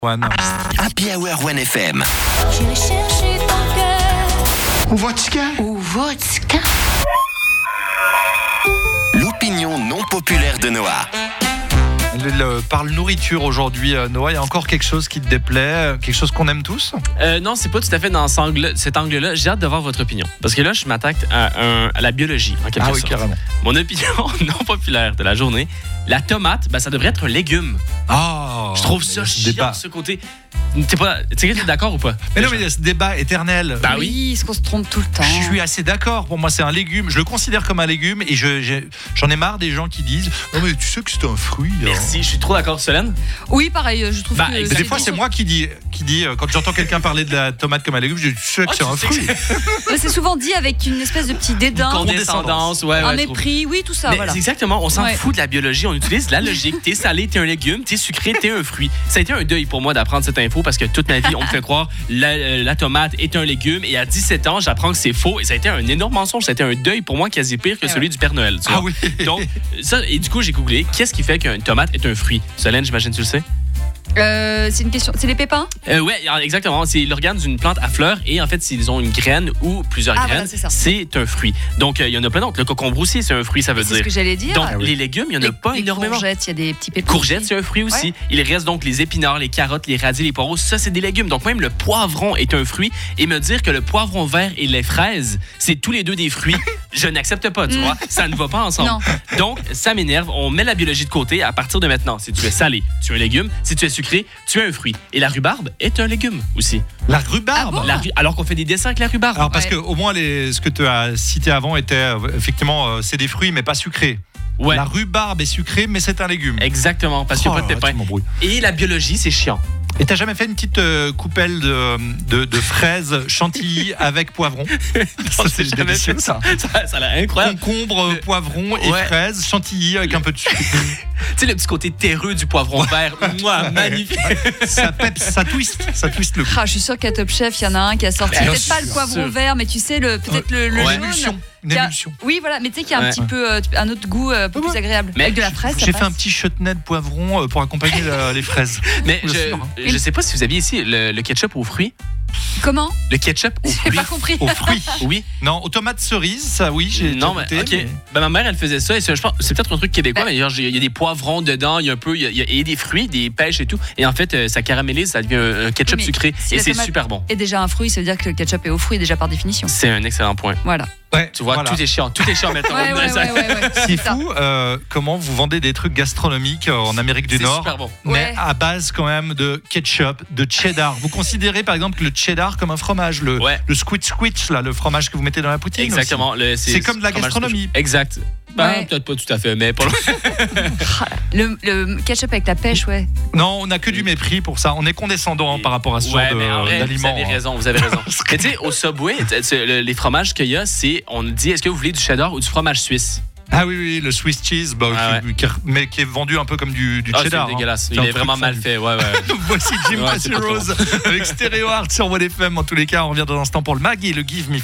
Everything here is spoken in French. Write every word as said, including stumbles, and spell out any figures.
One. Happy Hour One F M. J'irai chercher ton cœur. Ou vodka. Ou vodka. L'opinion non populaire de Noah. Elle euh, parle nourriture aujourd'hui, euh, Noah. Il y a encore quelque chose qui te déplaît, euh, quelque chose qu'on aime tous? Euh, non, c'est pas tout à fait dans cet, angle, cet angle-là. J'ai hâte de voir votre opinion. Parce que là, je m'attaque à, un, à la biologie, en quelque Ah sorte. oui, carrément. Mon opinion non populaire de la journée, la tomate, ben, ça devrait être un légume. Oh, Je trouve ça ce chiant, débat. ce côté. T'es pas, t'es d'accord ou pas? Mais non, mais il y a ce débat éternel. Bah oui. Est-ce qu'on se trompe tout le temps? Je suis assez d'accord. Pour moi, c'est un légume. Je le considère comme un légume et je, j'ai- j'en ai marre des gens qui disent « Non, mais tu sais que c'est un fruit. » Merci, je suis trop d'accord, Solène. Oui, pareil, je trouve Bah, que. mais Mais c'est des fois, des- c'est moi qui dis, qui dis euh, quand j'entends quelqu'un parler de la tomate comme un légume, je dis « Tu sais que Ah, c'est tu un sais fruit. » Mais c'est souvent dit avec une espèce de petit dédain, Condescendance, ouais, un ouais. je trouve. mépris, oui, tout ça, Mais voilà. exactement, on s'en Ouais. fout de la biologie, on utilise la logique. T'es salé, t'es un légume, t'es sucré, t'es un fruit. Ça a été un deuil pour moi d'apprendre cette info parce que toute ma vie, on me fait croire la, euh, la tomate est un légume et à dix-sept ans, j'apprends que c'est faux et ça a été un énorme mensonge. Ça a été un deuil pour moi quasi pire que Eh celui ouais. du Père Noël. tu Ah vois. oui. Donc, ça, et du coup, j'ai googlé qu'est-ce qui fait qu'une tomate est un fruit. Solène, j'imagine, tu le sais? Euh, c'est une question. C'est les pépins? Euh, ouais, alors, exactement. C'est l'organe d'une plante à fleurs et en fait, s'ils ont une graine ou plusieurs Ah, voilà, graines, c'est ça. c'est un fruit. Donc, euh, il y en a plein d'autres. Le cocombre aussi, c'est un fruit, ça veut C'est dire. ce que j'allais dire. Donc, Ah oui. les légumes, il n'y en a les, pas les énormément. courgettes, il y a des petits pépins. Courgettes, aussi. c'est un fruit aussi. Ouais. Il reste donc les épinards, les carottes, les radis, les poireaux. Ça, c'est des légumes. Donc, même le poivron est un fruit. Et me dire que le poivron vert et les fraises, c'est tous les deux des fruits, je n'accepte pas, tu Mm. vois. Ça ne va pas ensemble. Non. Donc, ça m'énerve. On met la biologie de côté à partir de maintenant. Si tu es salé, tu es un légume. Si tu es sucré, tu es un fruit. Et la rhubarbe est un légume aussi. La rhubarbe. Ah bon La rhu- alors qu'on fait des dessins avec la rhubarbe. Alors parce Ouais. que au moins les, ce que tu as cité avant était euh, effectivement euh, c'est des fruits mais pas sucrés. ouais. La rhubarbe est sucrée mais c'est un légume. Exactement, parce qu'il n'y a Oh pas de là là, pépins. tu m'embrouilles. Et la biologie, c'est chiant. Et t'as jamais fait une petite euh, coupelle de, de, de fraises chantilly avec poivron? Ça c'est j'ai jamais délicieux fait ça. Ça, ça a l'air incroyable. Concombre, poivron et Ouais. fraises chantilly avec un peu de sucre. Tu sais, le petit côté terreux du poivron vert. Moi, magnifique. Ça pète, ça twist, ça twist le goût. Ah, je suis sûre qu'à Top Chef, il y en a un qui a sorti. Bien Peut-être pas le sûr. poivron vert, mais tu sais, le, peut-être le, le Ouais. jaune. Émulsion, une Qui a- émulsion. Oui, voilà, mais tu sais qu'il y a un Ouais. petit peu, euh, un autre goût euh, un peu Ouais. plus agréable. Mais Avec de la fraise, ça J'ai fait passe. un petit chutney de poivron euh, pour accompagner la- les fraises. Mais Bien sûr. je, je sais pas si vous aviez ici le, le ketchup aux fruits. Comment? Le ketchup aux J'ai fruits. pas compris. Aux fruits. Oui. Non, aux tomates cerises, ça oui, j'ai Non, déjà mais goûté, ok. mais- Ben, ma mère, elle faisait ça. Et c'est, je pense, c'est peut-être un truc québécois, Ben- mais genre, j'ai- il y a des poivrons dedans, il y a un peu, il y a, il y a- et des fruits, des pêches et tout. Et en fait, euh, ça caramélise, ça devient un, un ketchup Oui, mais sucré. si Et la c'est tomate- super bon. Et déjà un fruit, ça veut dire que le ketchup est aux fruits déjà par définition. C'est un excellent point. Voilà. Ouais, Tu vois, voilà. tout est chiant. Tout est chiant maintenant. Ouais, ouais, Ça- ouais, ouais, ouais. C'est ça. fou euh, comment vous vendez des trucs gastronomiques euh, en Amérique du C'est Nord, super bon. mais Ouais. à base quand même de ketchup, de cheddar. Vous considérez par exemple le cheddar comme un fromage, le, Ouais. le squid squitch, là, le fromage que vous mettez dans la poutine. Exactement. Le- C'est comme de la fromage gastronomie. de- Exact. Ben, Ouais. peut-être pas tout à fait, mais pas loin. Le, le ketchup avec la pêche, ouais. aussi. Non, on n'a que du mépris pour ça. On est condescendant hein, par rapport à ce Ouais, genre mais en de- vrai, vous d'aliments. avez hein. raison, vous avez raison. Mais tu sais, au Subway, t- t- le- les fromages qu'il y a, c'est, on dit, est-ce que vous voulez du cheddar ou du fromage suisse? Ah oui, oui, le Swiss cheese, bah, Ah qui- qui- mais qui est vendu un peu comme du, du Ah, cheddar. c'est hein. dégueulasse. C'est Il un est truc vraiment mal fondu. fait, ouais, ouais. Voici Jim Ouais, c'est pas Rose avec Stereo Art sur One F M. En tous les cas, on revient dans un instant pour le mag et le Give Me